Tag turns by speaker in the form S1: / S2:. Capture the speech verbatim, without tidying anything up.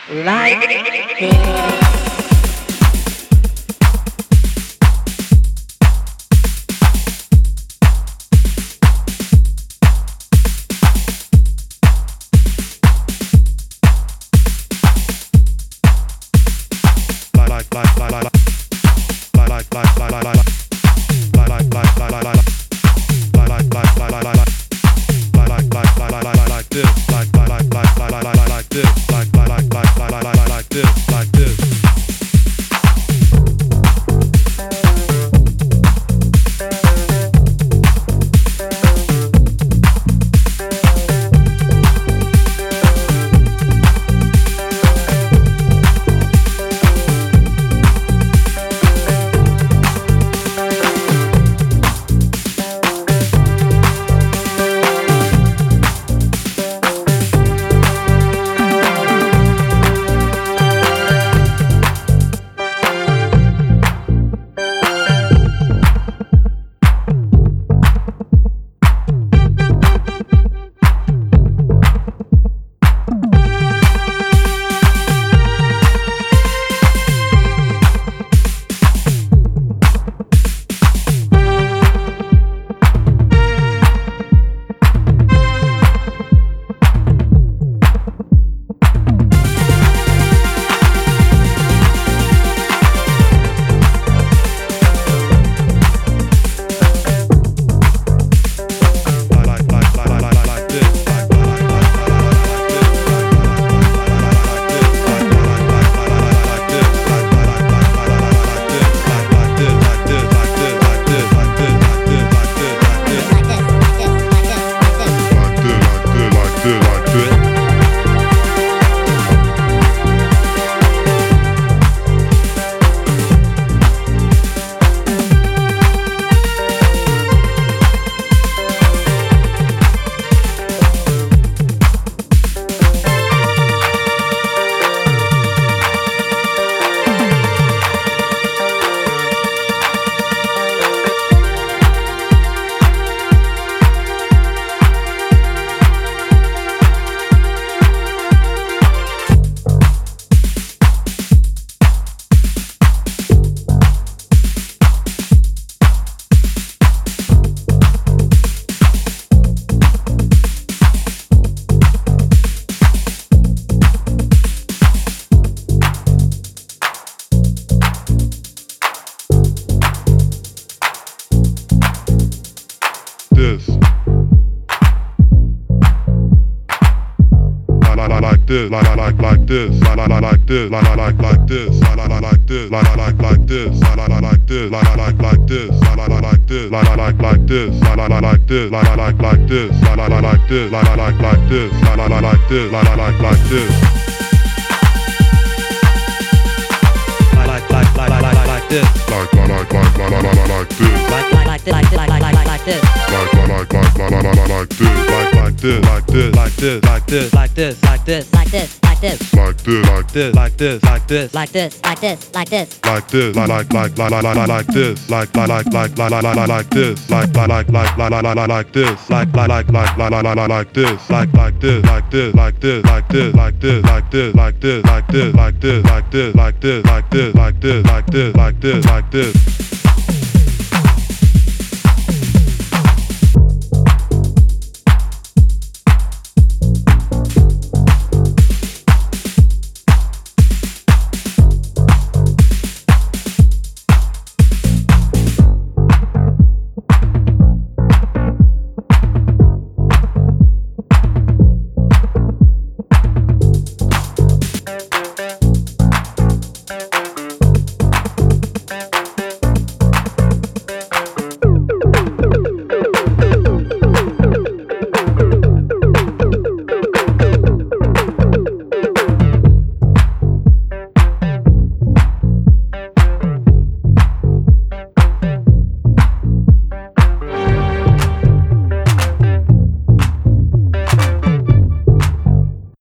S1: like this.
S2: this. La la la like this. La la like like this. La la la like this. La la like like this. La la la like this. La la like like this. La la la like this. La la like like this. La la la like this. La la like like this. La la la like this. La la like like this. La la la like this. La la like like this. La la la like this. La la like like this.
S3: Like like like like like like like this.
S2: Like la like like la la la la like this.
S3: Like like like like like like like like this.
S2: Like la like like la la la la like this. Like like this like this
S3: Like this like this like this like this
S4: like this, like this,
S2: like this like
S3: this like this like this
S4: like this, like this, like this,
S2: like this la like like la la la la like this. Like la like like la la la la like this. Like la like like la la la la like this. Like la like like la la la la like this. Like like this like this like this like this like this like this like this like this like this like this like this like this like this like this like this like this